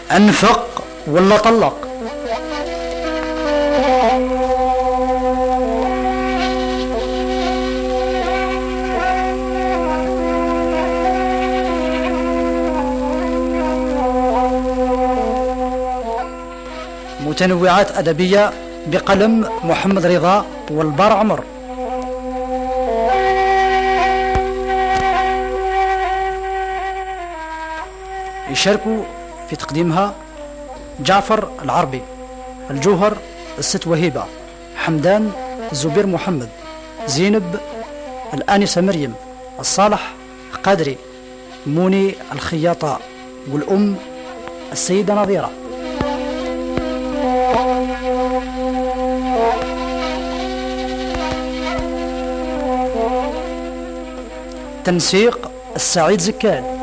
أنفق ولا طلق؟ متنوعات أدبية بقلم محمد رضا والبار عمر. يشاركوا في تقديمها جعفر العربي، الجوهر الست وهيبة، حمدان الزبير محمد، زينب الآنسة مريم، الصالح قادري، موني الخياطة، والأم السيدة نظيرة. تنسيق السعيد زكال.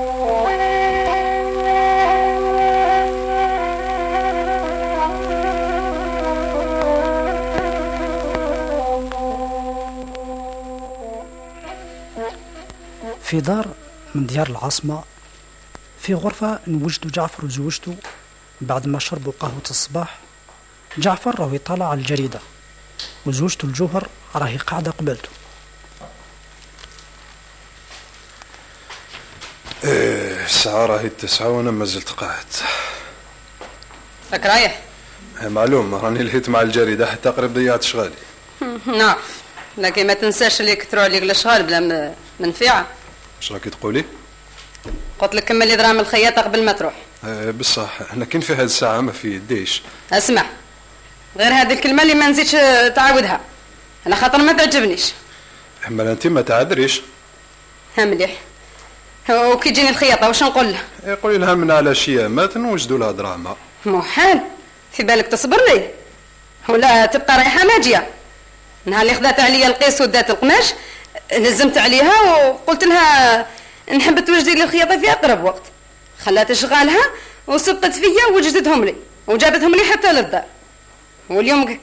في دار من ديار العاصمة، في غرفة نوجدوا جعفر وزوجته بعد ما شربوا قهوة الصباح. جعفر راهو يطالع على الجريدة، وزوجته الجوهر راهي قاعدة قبالته. الساعة راهي 9 وانا ما زلت قاعد. راك رايح؟ معلوم، راني لهيت مع الجريدة حتى قريب ضيعت شغالي. نعرف، لكن ما تنساش اللي كثروا عليك الاشغال بلا منفعة. اش راكي تقولي؟ قلت لك كمل لي دراهم الخياطة قبل ما تروح. بصح انا كاين في هاد الساعة ما في يديش. اسمع، غير هذه الكلمة اللي ما نزيدش تعاودها، على خاطر ما تعجبنيش. اما انت ما تعذريش. ها مليح. وكي تجيني الخياطة واش نقول له؟ قولي لها من على شيامات نوجدوا لها دراهمها. محال، في بالك تصبر لي ولا تبقى رايحة ماجية؟ نهار اللي خذات عليا القيس ودات القماش نزمت عليها وقلت لها نحب توجدي لي الخياطة في أقرب وقت، خلات شغالها وسبقت فيا ووجدتهم لي وجابتهم لي حتى للدار. واليوم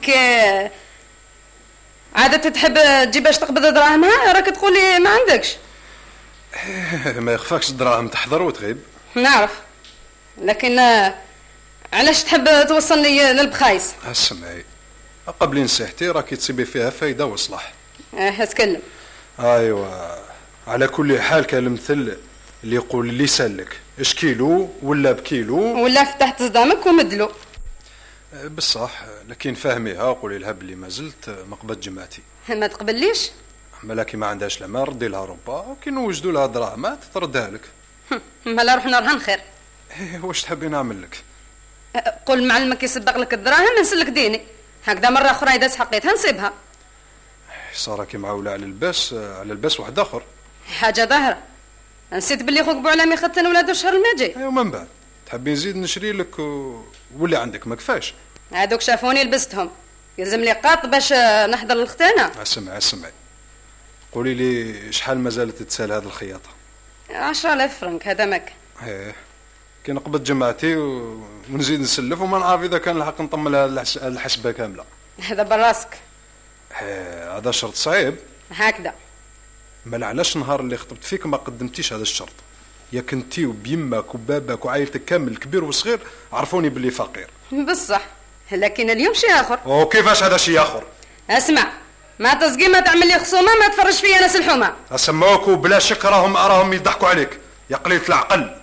عادة تحب تجيب باش تقبض دراهمها، راك تقولي ما عندكش. ما يخفاكش الدراهم تحضر وتغيب. نعرف، لكن علاش تحب توصلني للبخايس؟ اسمعي، قبل نصيحتي راكي تصيبي فيها فايدة وصلاح. اتكلم. ايوا، على كل حال كان المثل اللي يقول اللي سلك اش كيلو ولا بكيلو ولا فتحت صدامك ومدلو. بصح لكن فهميها، قولي لها بلي ما زلت ما قبضت جماعتي. ما تقبليش؟ ملاكي ما عندهاش لا ما ردي لها ربا، كي نوجدوا لها دراهمات تردها لك. مالا روح نرهن خير. واش تحبي نعمل لك؟ قول معلمك يسبق لك الدراهم نسلك ديني، هكذا مرة أخرى إذا حقيتها نصيبها. صارك معولة على الباس واحد آخر. حاجة ظاهرة، نسيت بلي خوك بوعلام يختن ولادو الشهر الماجي. ايوا من بعد تحبي نزيد نشري لك ولا عندك ما كفاش؟ هادوك شافوني لبستهم، يلزم لي قاط باش نحضر الختانة. اسمعي، قولي لي شحال مازالت تتسال هذه الخياطة؟ 10,000 فرنك هذا ماك. كي نقبض جماعتي ونزيد نسلف وما نعرف اذا كان الحق نطملها الحسبة كاملة. هذا براسك. هذا شرط صعيب. هكذا. مال علاش نهار اللي خطبت فيك ما قدمتيش هذا الشرط؟ يا كنتي وبيمك وبابك وعائلتك كامل الكبير والصغير عرفوني باللي فقير. بصح، لكن اليوم شيء اخر. وكيفاش هذا شيء اخر؟ اسمع، ما تصقي، ما تعمل لي خصومه، ما تفرج فيا ناس الحومه. اسمعوك وبلا شك راهم يضحكوا عليك يا قليلة العقل.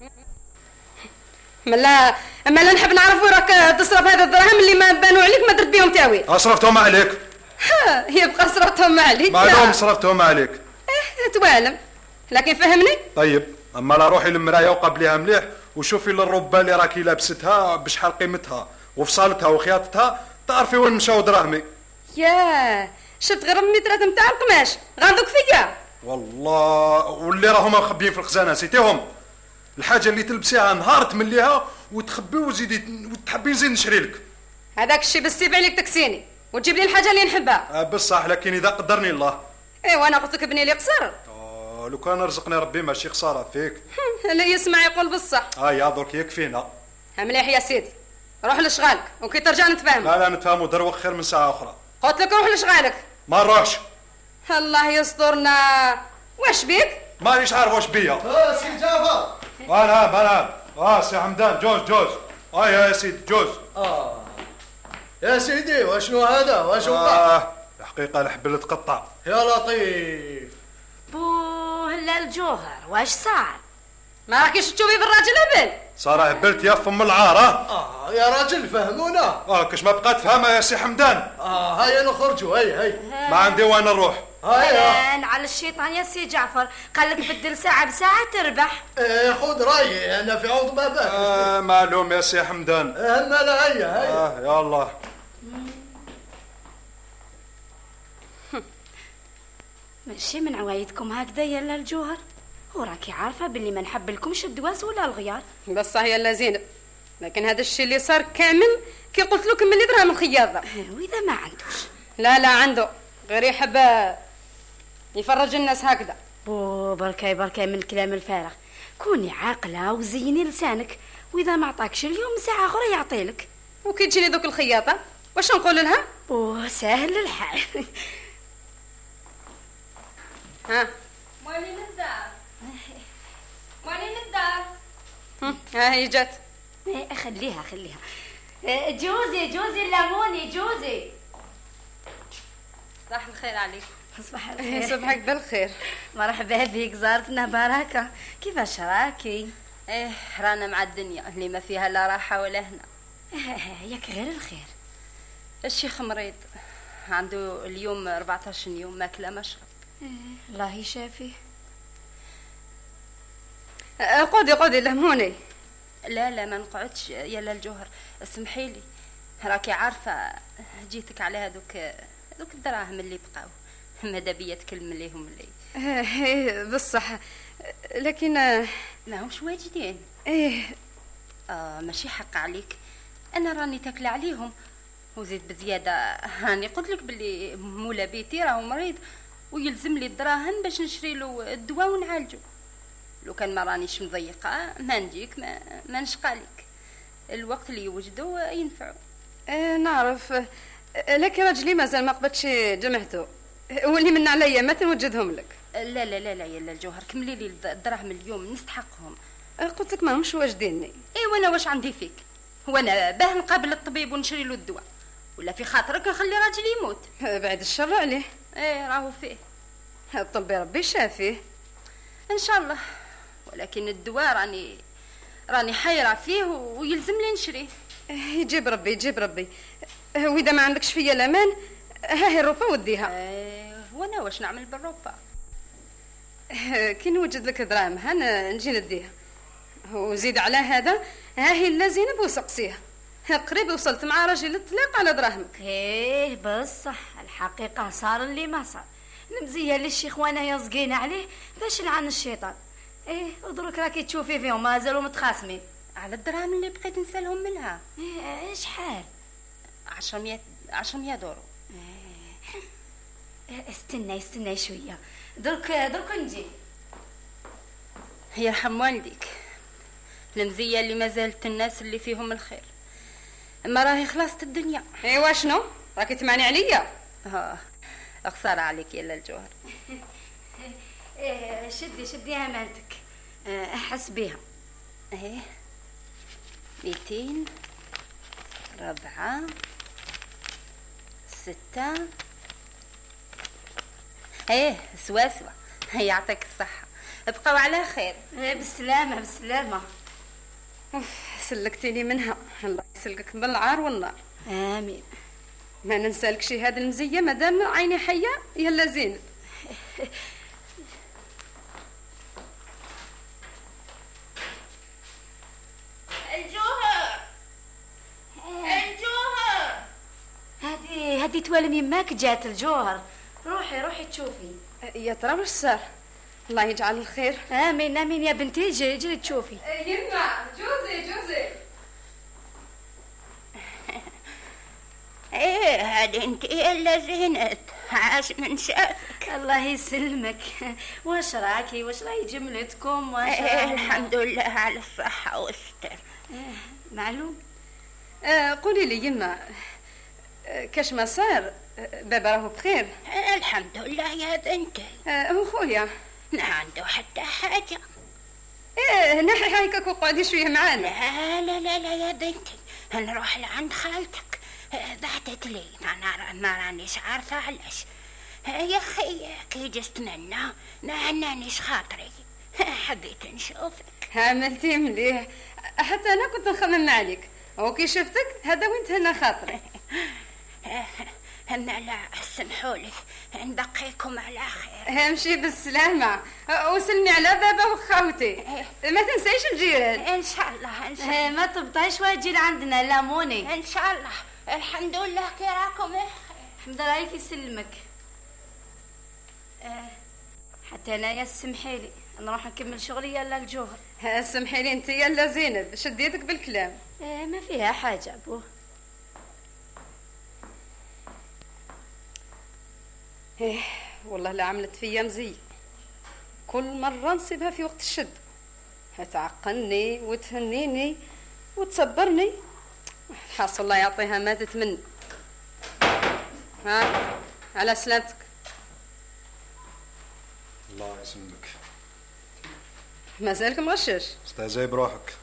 ملا نحب نعرف وين راك تصرف هذا الدراهم اللي ما بانوا عليك ما درت بهم تاويل. صرفتهم عليك. يبقى صرفتهم عليك. معلوم صرفتهم عليك. توالم، لكن فهمني. طيب، اما لا روحي للمرايه وقابليها مليح وشوفي للربه اللي راكي لابستها بشحال قيمتها وفصالتها وخياطتها، تعرفي وين مشاو دراهمي. ياه، شفت غير المترات نتاع القماش غاندوك فيا والله، واللي راهم مخبيين في الخزانه نسيتيهم. الحاجه اللي تلبسيها نهار تمليها وتخبي وتزيدي وتحبي نزيد نشري لك. هذاك الشيء بالسيف عليك تكسيني وتجيب لي الحاجه اللي نحبها. بصح لكن اذا قدرني الله. ايوا انا قلت لك ابني لي قصر. لو كان رزقني ربي ماشي خساره فيك. اللي يسمع يقول بالصح. يا درك يكفينا. مليح يا سيدي، روح لشغالك وكي ترجع نتفاهم. لا نتفاهموا، دروخ خير من ساعه اخرى. قلت لك روح لشغالك. ما نروحش. الله يسترنا. واش بيك؟ مانيش عارف واش بيا. سي جعفر. انا سي حمدان، جوز يا سيدي جوز. يا سيدي وشنو هذا واش وقع؟ الحقيقة الحبل تقطع. يا لطيف. بوه لا الجوهر واش صار؟ ما راكيش تشوفي في الراجل هبل؟ صار هبلت يا فم العار. يا راجل فهمونا. كش ما بقات فهمها يا سي حمدان. هيا نخرجوا هيا. ما عندي وين نروح. هيا على الشيطان يا سي جعفر، قال لك بدل ساعة بساعة تربح. خذ رايي انا في عوض بابك. معلوم يا سي حمدان. لا هيا يا الله. ماشي من عوايدكم هكذا يا الجوهر، وراكي عارفة باللي ما نحبلكمش الدواس ولا الغيار. بس هي لا زينب، لكن هذا الشيء اللي صار كامل كي قلت لكم من دراهم الخياطة. واذا ما عندوش؟ لا عنده، غير يحب يفرج الناس هكذا. بركاي من الكلام الفارغ. كوني عاقلة وزيني لسانك، واذا ما عطاكش اليوم ساعة اخرى يعطيلك. وكي تجيني دوك الخياطة واش نقول لها؟ سهل الحال. موالين الدار. ها هي جات. خليها جوزي الليموني جوزي. صباح الخير عليك. صباح الخير. صباحك بالخير. مرحبا بك زارتنا بركة، كيفاش راكي؟ رانا مع الدنيا اللي ما فيها لا راحة ولا هنا. ياك غير الخير. الشيخ مريض، عنده اليوم 14 يوم ماكله مشرب. الله يشافيه. قودي لهموني. لا ما نقعدش يا الجوهر، اسمحي لي، راكي عارفه جيتك على هذوك الدراهم اللي بقاو، ماذا بيا تكلم ليهم لي. بصح لكن ماهمش واجدين. ماشي حق عليك، انا راني تاكله عليهم وزيد بزياده. هاني قلت لك باللي مولا بيتي راهو مريض ويلزم لي الدراهم باش نشري له الدواء ونعالجه. لو كان ما رانيش مضيقه ما نجيك ما نشقالك، الوقت اللي يوجدوا ينفعوا. نعرف، لكن راجلي مازال ما قبضش جمعته، واللي من عليا ما تنوجدهم لك. لا يا الجوهر، كملي لي الدراهم اليوم نستحقهم. قلت لك ماهمش واجديني. وانا واش عندي فيك؟ وانا باه نقابل الطبيب ونشري له الدواء، ولا في خاطرك نخلي راجلي يموت؟ بعد الشر عليه. راهو فيه، طبي ربي شافيه ان شاء الله، ولكن الدواء راني حيرة فيه ويلزم لي نشريه. يجيب ربي. واذا ما عندكش فيا الامان هاي الروبا وديها. وانا واش نعمل بالروبا؟ كي نوجد لك دراهم نجي نديها، وزيد على هذا هاي لا زينب وسقسيها، قريب وصلت مع راجل الطلاق على دراهمك. بصح الحقيقة صار اللي ما صار، المزية للشيخ وانا يصقين عليه باش لعن الشيطان. ودروك راكي تشوفي فيهم مازالوا متخاصمين على الدراهم اللي بقيت نسالهم منها. شحال؟ 10 دورو. استنى شويه، درك نجي. يرحم والديك، المزيه اللي ما زالت الناس اللي فيهم الخير، اما راهي خلاصت الدنيا. ايوا شنو راكي تمعني عليا؟ خساره عليك يا الجوهر. شدي امانتك، احس بيها. 200 4 6 سوا يعطيك الصحة، ابقوا على خير. بالسلامة. سلكتيني منها، الله يسلكك بالعار والنار. آمين. ما ننسالك شي هذا المزية مادام عيني حية يلا زينب. الجوهر هذه توالم يماك جات الجوهر، روحي تشوفي. يا ترى واش صار؟ الله يجعل الخير. امين يا بنتي، جري تشوفي. يما جوزي هذه انت الا زينت، عاش من شافك. الله يسلمك. واش راهي جملتكم؟ الحمد لله على الصحة والستر. معلوم. قولي لي يما، كاش ما صار بابا راهو بخير؟ الحمد لله يا بنتي. وخويا ما عنده حتى حاجة. نحي هيك وقعدي شويه معانا. لا لا لا لا يا بنتي، نروح لعند خالتك. ضحكت لي ما رانيش عارفه علاش. يا اخي كي جست منا نعنانيش خاطري، حبيت نشوفك. عملتي مليح، حتى انا كنت نخمم عليك وكي شفتك هذا وين تهنى خاطري. انا لا سمحولي ندقيكم على خير. امشي بالسلامه وسلمي على بابا وخاوتي، ما تنسيش الجيران. ان شاء الله ان شاء الله. ما تبطيش وتجي لعندنا لاموني. ان شاء الله. الحمد لله كي راكم بخير. الحمد لله عليك يسلمك. حتى انا يا سمحيلي نروح نكمل شغلي يلا الجوهر. سمحيلي انت يلا زينب، شدي يدك بالكلام. ما فيها حاجه ابوه. والله لا عملت فيا مزي، كل مرة نصيبها في وقت الشد، تعقلني وتهنيني وتصبرني. حاصل الله يعطيها ما تتمنى. ها على سلامتك. الله يسلمك. مازالك مغشش؟ استهزاي بروحك.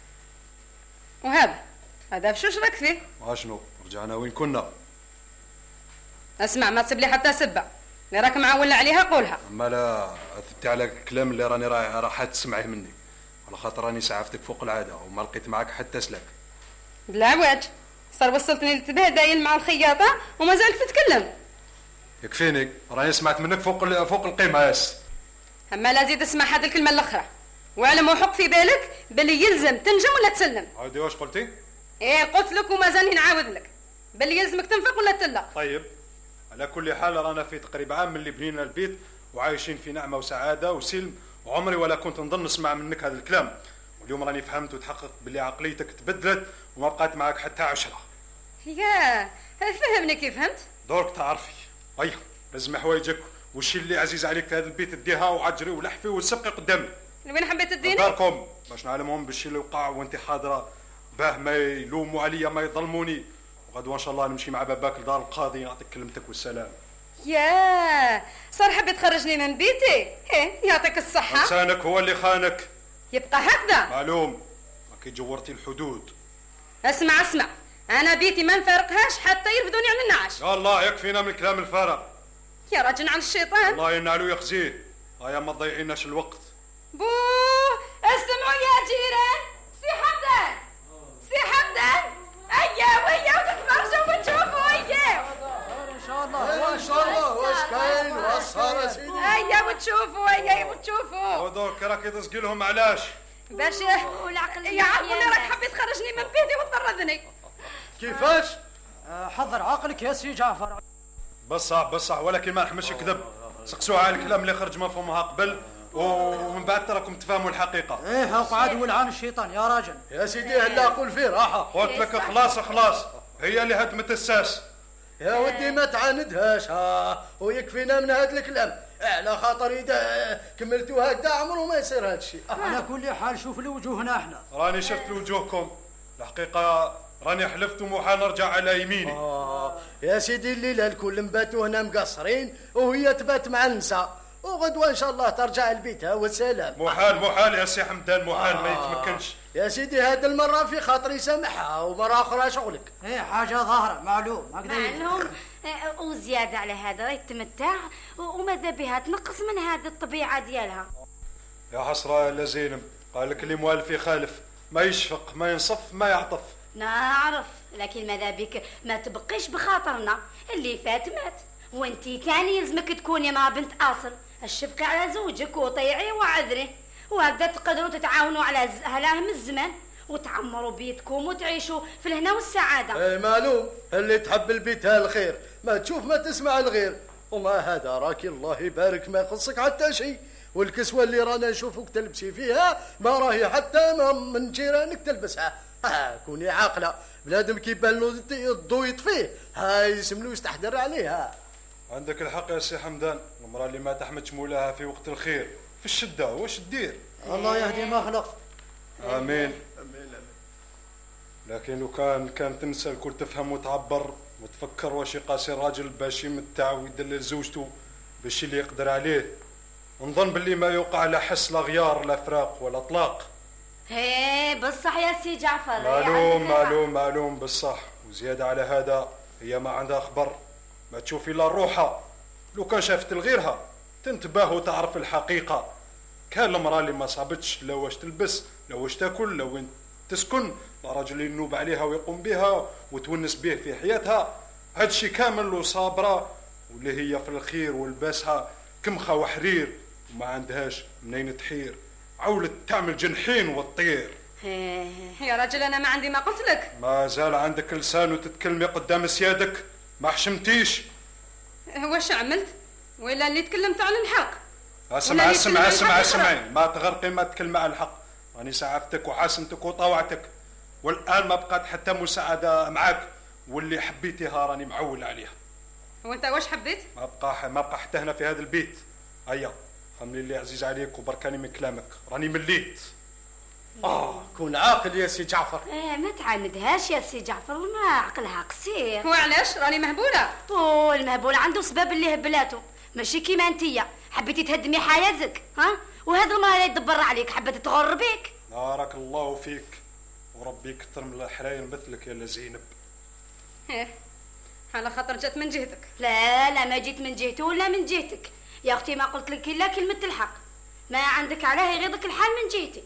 هذا بشوش راك فيه؟ واشنو رجعنا وين كنا؟ اسمع ما تصيب لي حتى سبه، اللي راك معول عليها قولها. اما لا اثبتي على الكلام اللي راني راح تسمعيه مني، على خاطر راني سعفتك فوق العاده وما لقيت معك حتى سلاك. بالعواج صار وصلتني للتبهدايل مع الخياطه وما زالت تتكلم. يكفيني راني سمعت منك فوق القيمه ياس. اما لا زيد اسمع هذه الكلمه الاخرى، واعلم وحق في بالك باللي يلزم تنجم ولا تسلم. عادي واش قلتي؟ ايه قلت لك وما زالني نعاود لك باللي يلزمك تنفق ولا تلا. طيب على كل حال رانا في تقريبا عام من اللي بنينا البيت وعايشين في نعمه وسعاده وسلم، وعمري ولا كنت نظن نسمع منك هذا الكلام، واليوم راني فهمت وتحققت باللي عقليتك تبدلت وما بقات معك حتى 10. يا فهمني كيف فهمت؟ دورك تعرفي. اي لازم حوايجك والشي اللي عزيز عليك في هذا البيت اديها وعجري ولحفي وسبقي قدامي. وين حبيت تديني؟ داركم باش نعلمهم بالشي اللي وقع وانت حاضره، باه ما يلوموا عليا ما يظلموني، وغدوه ان شاء الله نمشي مع باباك لدار القاضي نعطيك كلمتك والسلام. يا صار حبيت تخرجني من بيتي؟ يعطيك الصحة. لسانك هو اللي خانك. يبقى هكذا؟ معلوم، كي جورتي الحدود. اسمع انا بيتي ما نفارقهاش حتى يرفدوني على النعاش. يا الله يكفينا من الكلام الفارغ. يا راجل عن الشيطان. الله ينعلو يخزيه. هيا ما تضيعيناش الوقت. بوه اسمعوا يا جيران، سي حمدان ايا ويا وتتفرجوا وتشوفوا ايا ان شاء الله واش كاين وصار سيدي. ايا وتشوفوا ودوك راكي تسقي لهم علاش؟ باش والعقل يعرفوا اللي راك حبيت تخرجني من بيتي وتطردني. كيفاش؟ حضر عقلك يا سي جعفر. بصح ولكن ما نحملش كذب. سقسوها على الكلام اللي خرج مفهومها قبل ومن بعد تراكم تفهموا الحقيقه. اقعد ولعان الشيطان يا راجل. يا سيدي هلا قول فيه راحه. قلت لك خلاص هي اللي هدمت الساس. يا ودي ما تعاندهاش ويكفينا من هذا الكلام، على خاطر اذا كملتوا هكذا عمره ما يصير هذا الشيء. على كل حال شوف لوجوهنا احنا. راني شفت لوجوهكم الحقيقه، راني حلفت ومحال نرجع على يميني. يا سيدي الليله الكل نباتوا هنا مقصرين وهي تبات مع النساء، وغدوه ان شاء الله ترجع لبيتها والسلام. محال يا سي حمدان، محال ما يتمكنش. يا سيدي هذه المره في خاطري سامحها ومره اخرى شغلك. حاجه ظاهره معلوم معلوم. وزياده على هذا يتمتع وماذا بها تنقص من هذه الطبيعه ديالها. يا حسره يا زينب، قال لك اللي موالف يخالف، ما يشفق ما ينصف ما يعطف. نعرف، لكن ماذا بك ما تبقيش بخاطرنا، اللي فات مات، وانتي تاني يلزمك تكوني مع بنت اصل، الشفقة على زوجك وطيعي وعذري، وهكذا تقدروا تتعاونوا على هلاه من الزمان وتعمروا بيتكم وتعيشوا في الهنا والسعادة. معلوم، اللي تحب البيت الخير ما تشوف ما تسمع الغير، وما هذا راكي الله يبارك ما يخصك حتى شيء، والكسوة اللي رانا نشوفك تلبسي فيها ما راهي حتى من جيرانك تلبسها. كوني عاقلة، بلادم كيبان له الضو يطفيه يسملو يستحضر عليها. عندك الحق يا سي حمدان، المرأة اللي ما تحمدش مولاها في وقت الخير في الشدة واش دير؟ الله يهدي ما خلق. آمين. لكن لو كان تنسى الكل تفهم وتعبر وتفكر واش يقاسي الراجل باش يمتع ويدلل زوجته بالشي اللي يقدر عليه، نظن باللي ما يوقع لا حس لا غيار لا فراق ولا طلاق. هي بصح يا سي جعفر. معلوم بالصح. وزيادة على هذا هي ما عندها خبر، ما تشوفي لا روحها. لو كان شافت لغيرها تنتبه وتعرف الحقيقة. كان المرأة اللي ما صابتش لا واش تلبس لا واش تاكل لا وين تسكن، لا راجل ينوب عليها ويقوم بها وتونس به في حياتها، هادشي كامل وصابرة واللي هي في الخير ولباسها كمخة وحرير وما عندهاش منين تحير، عولت تعمل جنحين وتطير. يا راجل انا ما عندي ما قلت لك. ما زال عندك لسان وتتكلمي قدام سيادك، ما حشمتيش. واش عملت؟ ولا اللي تكلمت على الحق؟ اسمعي ما تغرقي ما تكلمي على الحق. راني سعفتك وحاسنتك وطوعتك، والان ما بقات حتى مساعده معاك، واللي حبيتيها راني معول عليها. وانت واش حبيت؟ ما بقى حتى هنا في هذا البيت. هيا خملي اللي عزيز عليك وبركاني من كلامك، راني مليت. كون عاقل يا سي جعفر. ما تعاندهاش يا سي جعفر، ما عقلها قصير. وعلاش راني مهبوله؟ المهبول عنده سبب اللي هبلاته، ماشي كيما انتيا حبيتي تهدمي حياتك. وهذا المرأة اللي يدبر عليك حبت تغر بيك. بارك الله فيك وربي يكثر من الحراير مثلك يا زينب. على خاطر جات من جهتك. لا ما جيت من جهته ولا من جهتك يا اختي، ما قلت لك الا كلمه الحق. ما عندك علاه يغيظك الحال من جهتي.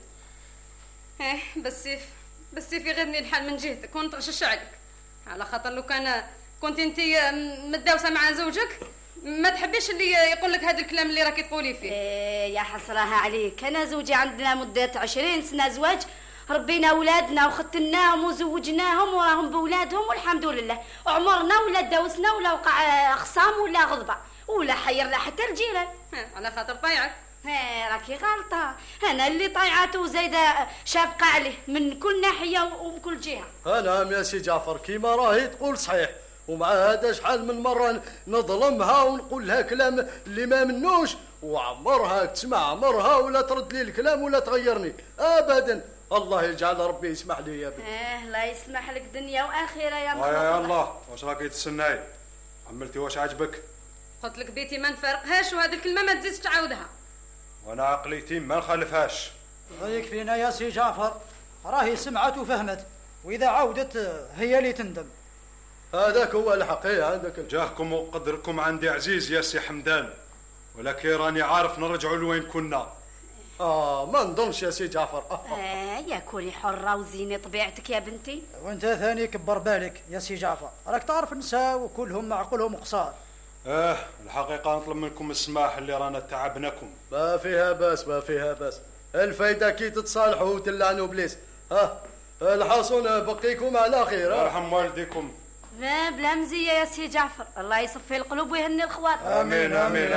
بس يغيظني الحال من جهتك ونطرش عليك، على خاطر لو كنت انت متداوسه مع زوجك ما تحبيش اللي يقول لك هذا الكلام اللي راكي تقولي فيه. يا حسرها عليك، انا زوجي عندنا مده 20 سنه زواج، ربينا اولادنا وختناهم وزوجناهم وراهم باولادهم والحمد لله، عمرنا ولا داوسنا ولا وقع خصام ولا غضبه ولا حيرنا حتى الجيران. على خاطر طيعك. راكي غلطه، انا اللي طيعته وزايده شافقه عليه من كل ناحيه ومن كل جهه. نعم يا سي جعفر كيما راهي تقول صحيح، ومع هذا شحال من مره نظلمها ونقول لها كلام اللي ما منوش، وعمرها تسمع عمرها ولا ترد لي الكلام ولا تغيرني ابدا. الله يجعل ربي يسمح لي يا بنتي. الله يسمح لك دنيا واخره يا مرحبا. يا الله واش راكي تسناي؟ عملتي واش عجبك؟ قلت لك بيتي ما نفارقهاش، وهذه الكلمه ما تزيدش تعاودها. وانا عقليتي ما نخالفهاش. يكفينا يا سي جعفر، راهي سمعت وفهمت، واذا عودت هي اللي تندم. هذاك هو الحقيقة. عندك جاهكم وقدركم عندي عزيز يا سي حمدان، ولكن راني عارف نرجعوا لوين كنا. ما نظنش يا سي جعفر. يا كوني حرة وزيني طبيعتك يا بنتي. وانت ثاني كبر بالك يا سي جعفر، راك تعرف النساء وكلهم معقولهم قصار. الحقيقة نطلب منكم السماح اللي رانا تعبناكم. ما فيها باس. الفايدة كي تتصالحوا وتلعنوا بليس. الحصون بقيكم على خير. يرحم والديكم. بلا مزية يا سي جعفر، الله يصفي القلوب ويهني الخواطر. آمين.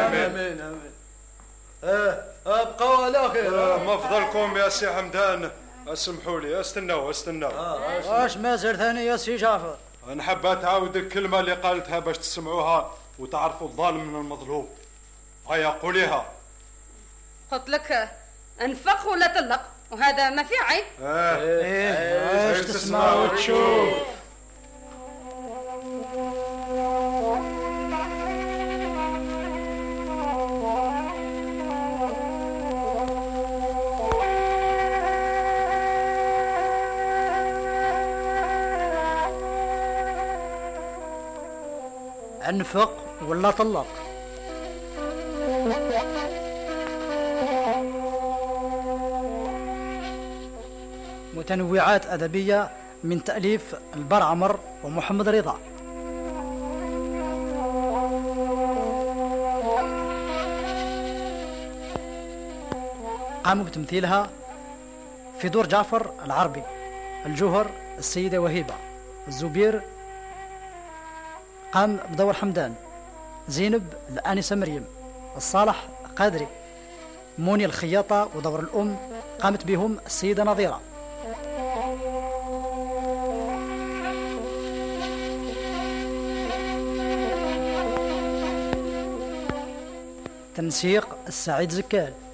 ابقوا على خير. مفضلكم يا سي حمدان. اسمحوا لي استناو. واش ما زال ثاني يا سي جعفر؟ نحب تعاود الكلمة اللي قالتها باش تسمعوها وتعرفوا الظالم من المظلوم. هيا قوليها. قلت لك انفق ولا طلق، وهذا ما في عيب. ايش تسمع وتشوف. انفق ولا طلق. متنوعات أدبية من تأليف البرعمر ومحمد رضا. قاموا بتمثيلها في دور جعفر العربي، الجوهر السيدة وهيبة، الزبير قام بدور حمدان، زينب الآنسة مريم، الصالح قادري، موني الخياطة ودور الأم قامت بهم السيدة نظيرة. تنسيق السعيد زكال.